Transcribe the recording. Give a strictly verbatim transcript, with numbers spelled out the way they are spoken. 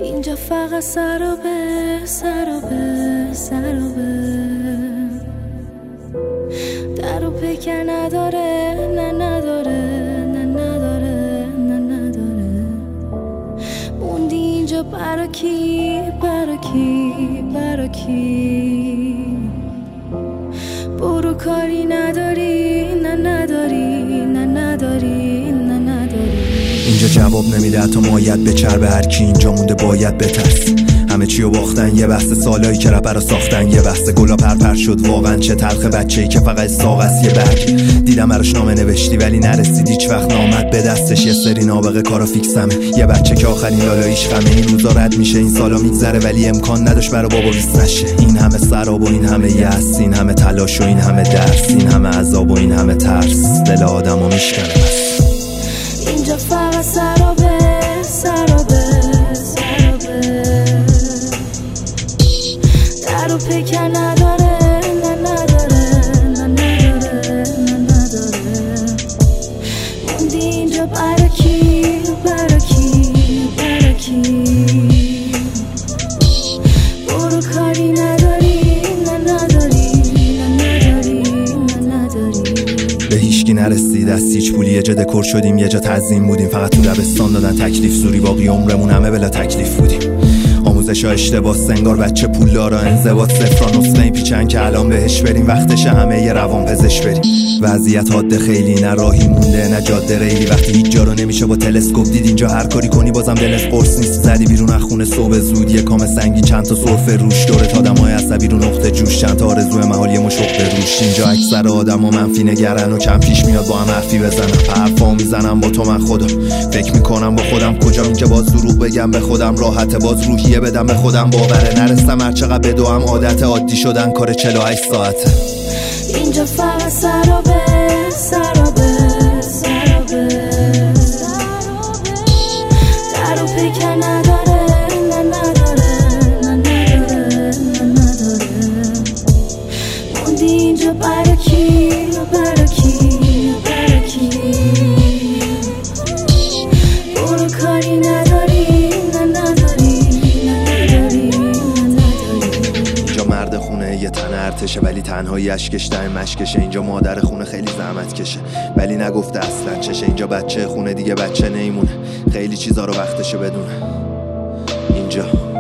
اینجا فقط سرابه سرابه سرابه، در و پکر نداره، نه نداره، نه نداره، نه نداره. موندی اینجا برا کی، برا کی، برا کی؟ برو کاری نداری، نه نداری، نه نداری، نه نداری. اینجا جواب نمیده حتی مایت به چرب هر کی اینجا مونده باید بترس. همه چیو باختن یه بحث، سالایی که رپرا ساختن یه بحث. گلا پرپر شد واقعا چه تلخ بچه‌ای که فقط ساق است یه برگ. دیدم براش نامه نوشتی ولی نرسید هیچ وقت نامد به دستش. یه سری نابغه کارا فیکسمه، یه بچه که آخرین لالاییش غمه. این روزا رد میشه این سالا میگذره ولی امکان نداشت برا بابا ویس نشه. این همه سراب و این همه یأس، این همه تلاش و این همه درس، این همه عذاب و این همه ترس، دل آدمو میشکنه بس. اینجا فقط سرابه سرابه سرابه، در و پکر نداره، نه نداره، نه نداره، نه نداره. موندی اینجا برا کی، برا کی، برا کی؟ برو کاری نداری، نه نداری، نه نداری، نه نداری. به هیچکی نرسید از هیچ پولی، یه جا دکور شدیم یه جا تعظیم بودیم. فقط تو دبستان دادن تکلیف سوری، باقی عمرمون همه بلا تکلیف بودیم. آموزش ها اشتباه، سنگار بچه پولدارا، انضباط صفرا، نسخه این پیچن که الان بهش بریم. وقتش همه یه روان پزشک بریم. وضعیت حاده خیلی، نه راهی مونده نه جاده ریلی. وقتی هیچ جا رو نمیشه با تلسکوپ دید، اینجا هر کاری کنی بازم دلت قرص نیست. زدی بیرون از خونه صبح زود، یه کام سنگین چند تا سرفه روش. دورت آدمای عصبی رو نقطه جوش، چند تا آرزوی محال یه مشق روش. اینجا اکثر آدما منفی نگرن و کم پیش میاد با هم حرفی بزنم. حرفا میزنم با تو من خدا، فکر میکنم با خودم کجا اینجا باز دروغ بگم به خودم. راحت باز روحیه بدم به خودم، باوره نرسم هر چقدر بدوام. عادت عادی شدن کار چهل و هشت ساعته. اینجا فقط سرابه سرابه سرابه، در و پکر نداره، نه نداره، نه نداره، نه نداره. موندی اینجا برا کی، برا کی، برا کی؟ برو کاری نداری، نه نداری، نه نداری، نه نداری. اینجا مرد خونه یه تن ارتشه ولی تنهایی اشکش در مشکشه. اینجا مادر خونه خیلی زحمت کشه ولی نگفته اصلا چشه. اینجا بچه خونه دیگه بچه نیمونه، خیلی چیزا رو وقتشه بدونه. اینجا